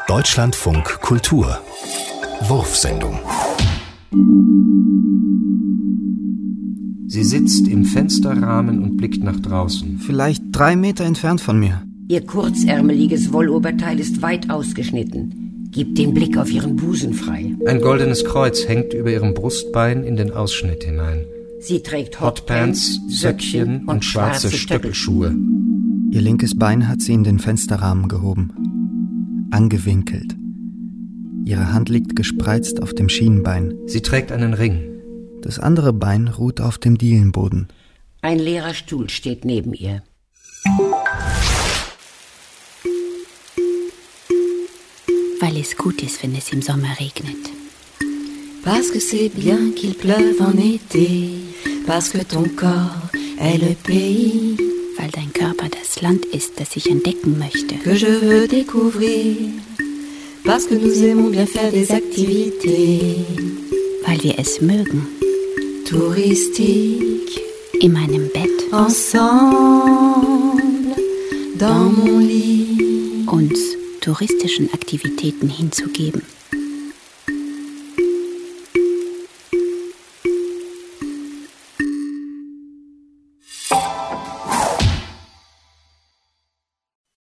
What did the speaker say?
Deutschlandfunk Kultur Wurfsendung. Sie sitzt im Fensterrahmen und blickt nach draußen. Vielleicht 3 Meter entfernt von mir. Ihr kurzärmeliges Wolloberteil ist weit ausgeschnitten. Gibt den Blick auf ihren Busen frei. Ein goldenes Kreuz hängt über ihrem Brustbein in den Ausschnitt hinein. Sie trägt Hotpants, Söckchen und schwarze Stöckelschuhe. Ihr linkes Bein hat sie in den Fensterrahmen gehoben. Angewinkelt. Ihre Hand liegt gespreizt auf dem Schienenbein. Sie trägt einen Ring. Das andere Bein ruht auf dem Dielenboden. Ein leerer Stuhl steht neben ihr. Weil es gut ist, wenn es im Sommer regnet. Parce que c'est bien qu'il pleuve en été. Parce que ton corps est le pays. Weil dein Körper das Land ist, das ich entdecken möchte. Que je veux découvrir. Parce que nous aimons bien faire des activités. Weil wir es mögen. Touristique. In meinem Bett. Ensemble. Dans mon lit. Uns touristischen Aktivitäten hinzugeben.